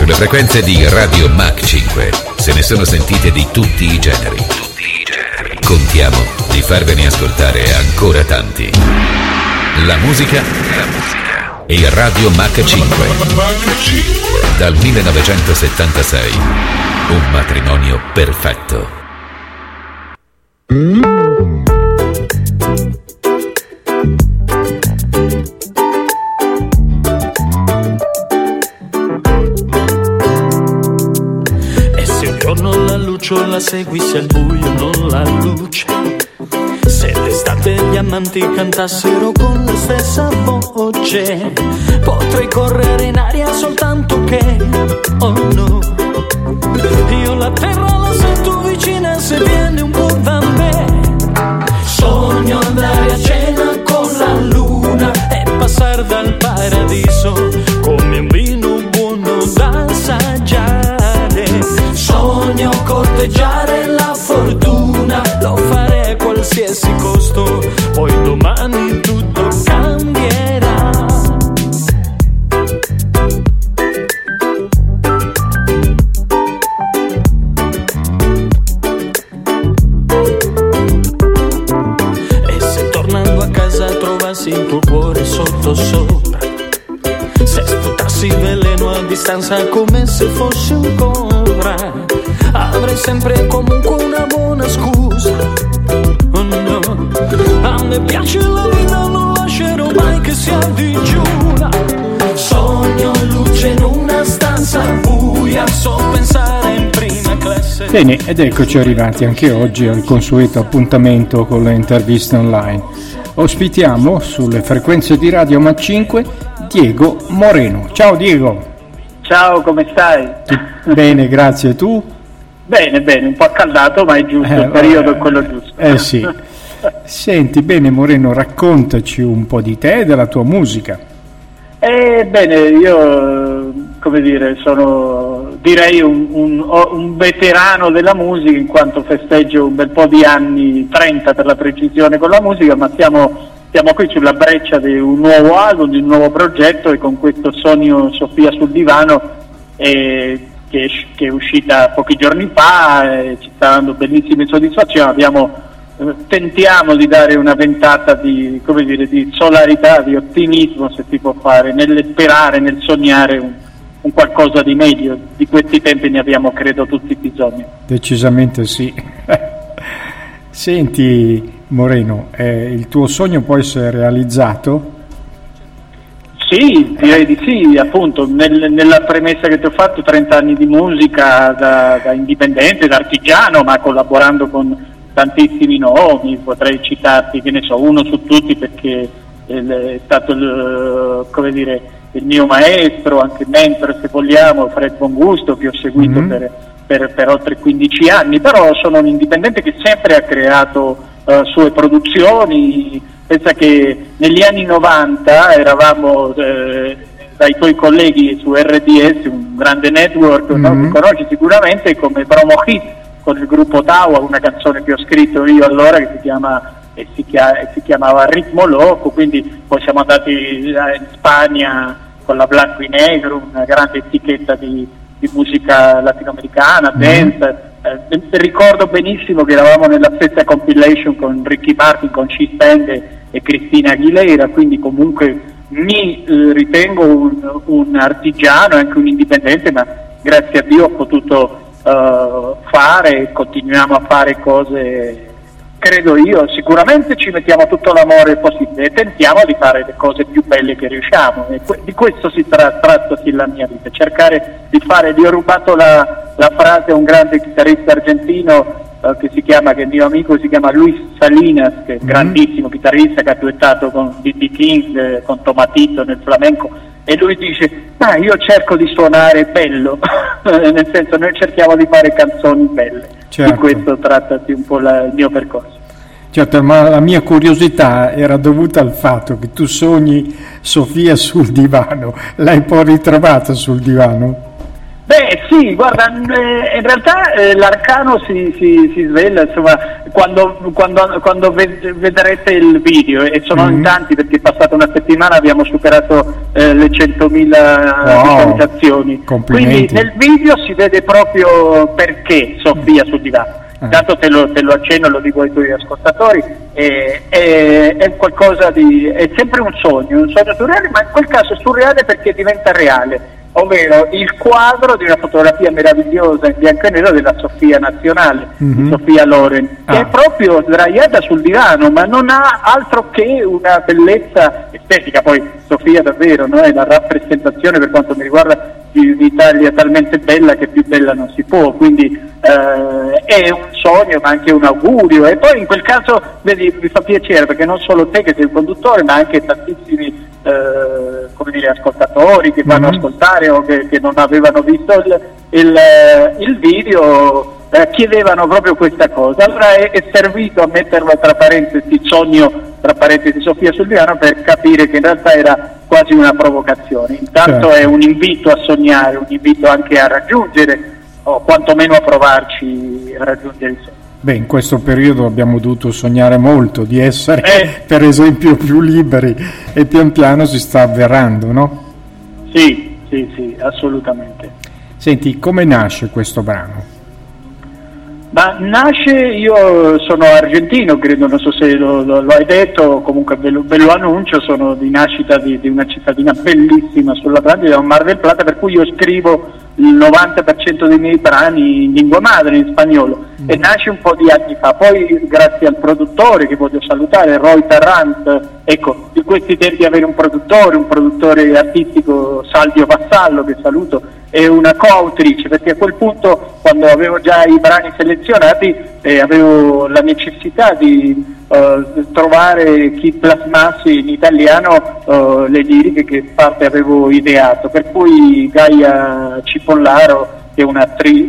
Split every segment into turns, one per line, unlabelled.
Sulle frequenze di Radio Mach 5 se ne sono sentite di tutti i generi. Contiamo di farvene ascoltare ancora tanti. La musica e Radio Mach 5. Dal 1976. Un matrimonio perfetto.
La segui se al buio non la luce, se d'estate gli amanti cantassero con la stessa voce, potrei correre in aria soltanto che, oh no, io la terra la sento vicina se viene un po' da me. Sogno andare a cena con la luna e passare dal paradiso come un vino buono da assaggiare. Sogno corteggiare la fortuna, lo farei a qualsiasi costo, poi domani tutto cambierà. E se tornando a casa trovassi il tuo cuore sotto sopra, se sputassi veleno a distanza come se fossi un cobra, avrei sempre comunque una buona scusa. Oh no, a me piace la vita, non lascerò mai che sia digiuna. Sogno luce in una stanza buia, so pensare in prima classe.
Bene, ed eccoci arrivati anche oggi al consueto appuntamento con le interviste online. Ospitiamo sulle frequenze di Radio Mach 5 Diego Moreno. Ciao Diego.
Ciao, come stai?
Bene, grazie. Tu?
Bene, un po' accaldato, ma è giusto, il periodo è quello giusto.
Sì. Senti, bene Moreno, raccontaci un po' di te e della tua musica.
Bene, io, come dire, sono direi un veterano della musica, in quanto festeggio un bel po' di anni, 30 per la precisione, con la musica, ma siamo qui sulla breccia di un nuovo album, di un nuovo progetto, e con questo Sogno Sofia sul divano, che è uscita pochi giorni fa, ci sta dando bellissime soddisfazioni. Tentiamo di dare una ventata di solarità, di ottimismo, se si può fare, nel sperare, nel sognare un qualcosa di meglio. Di questi tempi ne abbiamo, credo, tutti bisogno.
Decisamente sì. Senti Moreno, il tuo sogno può essere realizzato?
Sì, direi di sì, appunto, nella premessa che ti ho fatto, 30 anni di musica da indipendente, da artigiano, ma collaborando con tantissimi nomi. Potrei citarti, che ne so, uno su tutti, perché è stato il mio maestro, anche mentore se vogliamo, Fred Bongusto, che ho seguito per oltre 15 anni, però sono un indipendente che sempre ha creato sue produzioni. Pensa che negli anni 90 eravamo dai tuoi colleghi su RDS, un grande network, no? Che conosci sicuramente, come Promo Hit, con il gruppo Taua, una canzone che ho scritto io allora, che si chiamava Ritmo Loco. Quindi poi siamo andati in Spagna con la Blanco y Negro, una grande etichetta di musica latinoamericana, dance. Ricordo benissimo che eravamo nella stessa compilation con Ricky Martin, con Cheese Band e Cristina Aguilera, quindi comunque mi ritengo un artigiano e anche un indipendente, ma grazie a Dio ho potuto fare e continuiamo a fare cose, credo io. Sicuramente ci mettiamo tutto l'amore possibile e tentiamo di fare le cose più belle che riusciamo, e di questo si tratta la mia vita, cercare di fare. Gli ho rubato la frase a un grande chitarrista argentino che è mio amico, si chiama Luis Salinas, che è un grandissimo chitarrista, che ha duettato con B.B. King, con Tomatito nel flamenco, e lui dice: ma io cerco di suonare bello nel senso, noi cerchiamo di fare canzoni belle. Certo. Di questo trattasi un po' il mio percorso.
Certo, ma la mia curiosità era dovuta al fatto che tu sogni Sofia sul divano. L'hai poi ritrovata sul divano?
Beh sì, guarda, in realtà l'arcano si svela, insomma, quando vedrete il video, e sono in tanti perché è passata una settimana, abbiamo superato le 100.000 visualizzazioni. Quindi nel video si vede proprio perché Sofia sul divano. Intanto te lo accenno, lo dico ai tuoi ascoltatori, è qualcosa è sempre un sogno surreale, ma in quel caso è surreale perché diventa reale, ovvero il quadro di una fotografia meravigliosa in bianco e nero della Sofia nazionale, di Sofia Loren, che è proprio sdraiata sul divano, ma non ha altro che una bellezza estetica. Poi Sofia davvero, no, è la rappresentazione, per quanto mi riguarda, di un'Italia talmente bella che più bella non si può, quindi è un sogno ma anche un augurio. E poi in quel caso, vedi, mi fa piacere perché non solo te che sei il conduttore, ma anche tantissimi ascoltatori che vanno a ascoltare o che non avevano visto il video chiedevano proprio questa cosa. Allora è servito a metterlo tra parentesi, sogno tra parentesi Sofia sul divano, per capire che in realtà era quasi una provocazione. Intanto è un invito a sognare, un invito anche a raggiungere, o quantomeno a provarci a raggiungere il sogno.
Beh, in questo periodo abbiamo dovuto sognare molto di essere, per esempio, più liberi, e pian piano si sta avverando, no?
Sì, assolutamente.
Senti, come nasce questo brano?
Ma nasce, io sono argentino, credo, non so se lo hai detto, comunque ve lo annuncio, sono di nascita di una cittadina bellissima sull'Atlantico, Mar del Plata, per cui io scrivo il 90% dei miei brani in lingua madre, in spagnolo, e nasce un po' di anni fa. Poi grazie al produttore, che voglio salutare, Roy Tarrant, ecco, di questi tempi avere un produttore artistico, Salvio Vassallo, che saluto, e una coautrice, perché a quel punto, quando avevo già i brani selezionati, avevo la necessità di trovare chi plasmasse in italiano le liriche che in parte avevo ideato, per cui Gaia Cipollaro, che è una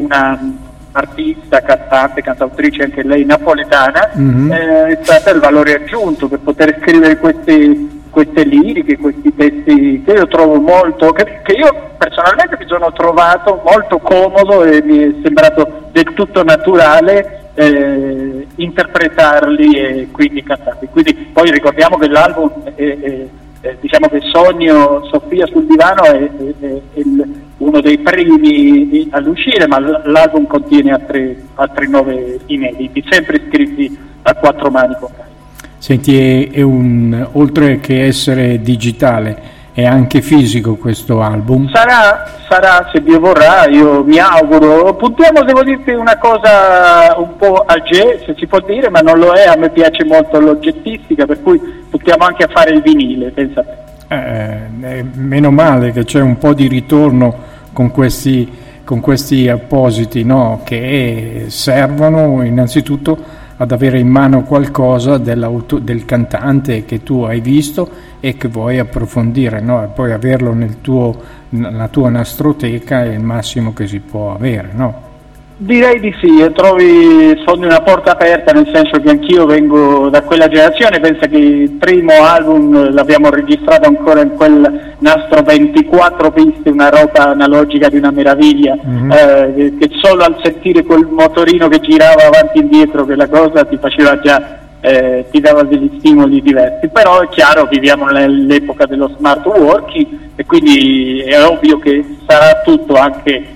artista, cantautrice anche lei napoletana, è stata il valore aggiunto per poter scrivere queste liriche, questi testi che io trovo molto, che io personalmente mi sono trovato molto comodo e mi è sembrato del tutto naturale interpretarli e quindi cantarli. Quindi poi ricordiamo che l'album diciamo che Sogno Sofia sul divano è uno dei primi all'uscire, ma l'album contiene altri 9 inediti, sempre scritti a 4 mani con Gaia.
Senti, oltre che essere digitale, è anche fisico questo album?
Sarà, se Dio vorrà, io mi auguro. Puntiamo, devo dirti, una cosa un po' al jazz, se si può dire, ma non lo è. A me piace molto l'oggettistica, per cui puntiamo anche a fare il vinile, pensa te.
Meno male che c'è un po' di ritorno con questi appositi, no? Che servono innanzitutto ad avere in mano qualcosa del cantante che tu hai visto e che vuoi approfondire, no? E poi averlo nella tua nastroteca è il massimo che si può avere, no?
Direi di sì, sfondi una porta aperta, nel senso che anch'io vengo da quella generazione. Pensa che il primo album l'abbiamo registrato ancora in quel nastro 24 piste, una roba analogica di una meraviglia, che solo al sentire quel motorino che girava avanti e indietro, quella cosa ti faceva già, ti dava degli stimoli diversi. Però è chiaro, viviamo nell'epoca dello smart working e quindi è ovvio che sarà tutto anche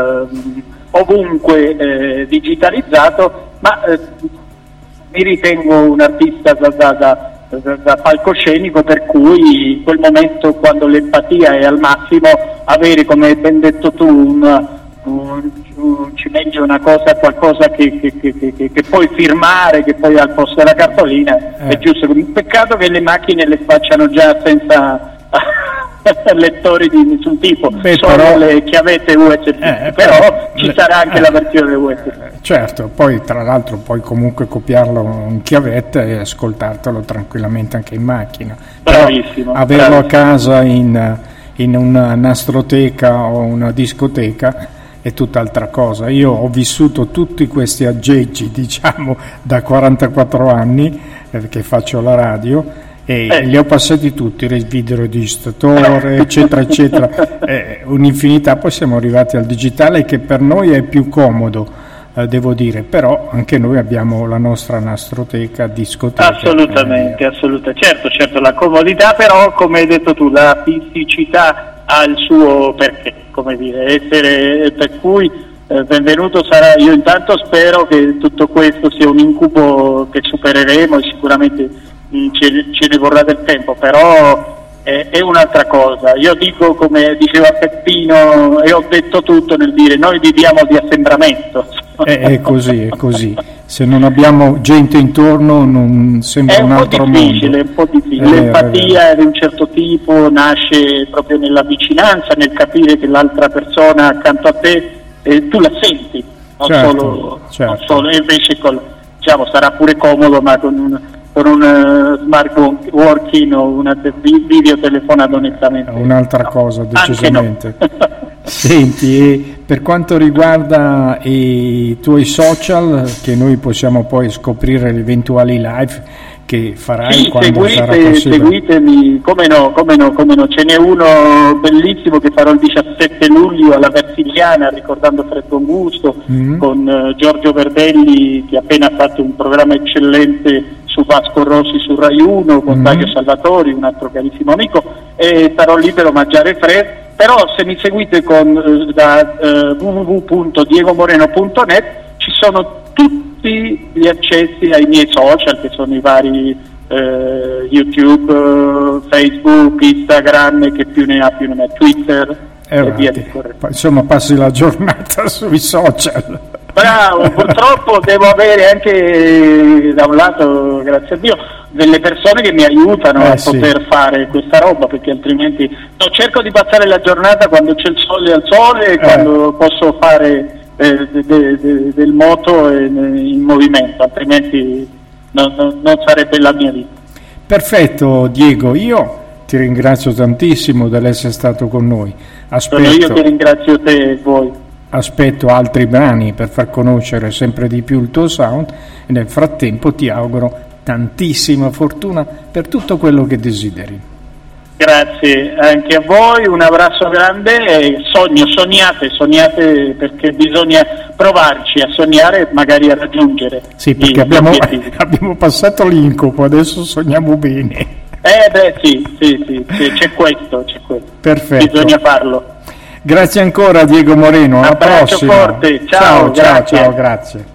ovunque digitalizzato, ma mi ritengo un artista da palcoscenico, per cui in quel momento, quando l'empatia è al massimo, avere, come hai ben detto tu, un cimelio, una cosa, qualcosa che puoi firmare, che poi al posto della cartolina è giusto. Peccato che le macchine le facciano già senza lettori di nessun tipo, solo però, le chiavette USB, però ci sarà anche la versione USB.
Certo, poi tra l'altro puoi comunque copiarlo in chiavetta e ascoltartelo tranquillamente anche in macchina.
Bravissimo.
Però averlo a casa in una nastroteca o una discoteca è tutt'altra cosa. Io ho vissuto tutti questi aggeggi, diciamo, da 44 anni che faccio la radio, e li ho passati tutti, il videoregistratore, eccetera, eccetera, un'infinità. Poi siamo arrivati al digitale, che per noi è più comodo, devo dire, però anche noi abbiamo la nostra nastroteca, discoteca.
Assolutamente, certo, la comodità, però come hai detto tu, la fisicità ha il suo perché, come dire, per cui benvenuto sarà. Io intanto spero che tutto questo sia un incubo che supereremo, e sicuramente ce ne vorrà del tempo, però è un'altra cosa. Io dico, come diceva Peppino, e ho detto tutto nel dire, noi viviamo di assembramento.
È così. Se non abbiamo gente intorno non sembra un altro mondo.
È un po' difficile. L'empatia di un certo tipo nasce proprio nella vicinanza, nel capire che l'altra persona accanto a te, tu la senti, non solo, e invece sarà pure comodo, ma con un smart working o una videotelefonata onestamente
un'altra cosa, decisamente.
No.
Senti, per quanto riguarda i tuoi social, che noi possiamo poi scoprire le eventuali live che farai quando sarà possibile.
Seguitemi, come no, ce n'è uno bellissimo che farò il 17 luglio alla Versiliana, ricordando Fred Bongusto, con Giorgio Verdelli, che ha appena fatto un programma eccellente su Vasco Rossi su Rai 1, con Dario Salvatori, un altro carissimo amico, e sarò lì per omaggiare Fred. Però se mi seguite da www.diegomoreno.net ci sono tutti gli accessi ai miei social, che sono i vari YouTube, Facebook, Instagram, che più ne ha più ne ha, Twitter e via discorrendo.
Insomma, passi la giornata sui social.
Bravo, purtroppo devo avere anche, da un lato, grazie a Dio, delle persone che mi aiutano a poter fare questa roba, perché altrimenti cerco di passare la giornata quando c'è il sole al sole e quando posso fare del moto in movimento, altrimenti non sarebbe la mia vita.
Perfetto, Diego, io ti ringrazio tantissimo dell'essere stato con noi.
Io ti ringrazio te e voi.
Aspetto altri brani per far conoscere sempre di più il tuo sound, e nel frattempo ti auguro tantissima fortuna per tutto quello che desideri.
Grazie anche a voi, un abbraccio grande e sognate, perché bisogna provarci a sognare e magari a raggiungere.
Sì, perché abbiamo passato l'incubo, adesso sogniamo bene.
Sì, c'è questo.
Perfetto.
Bisogna farlo.
Grazie ancora Diego Moreno, alla prossima.
Forte, ciao,
ciao, grazie.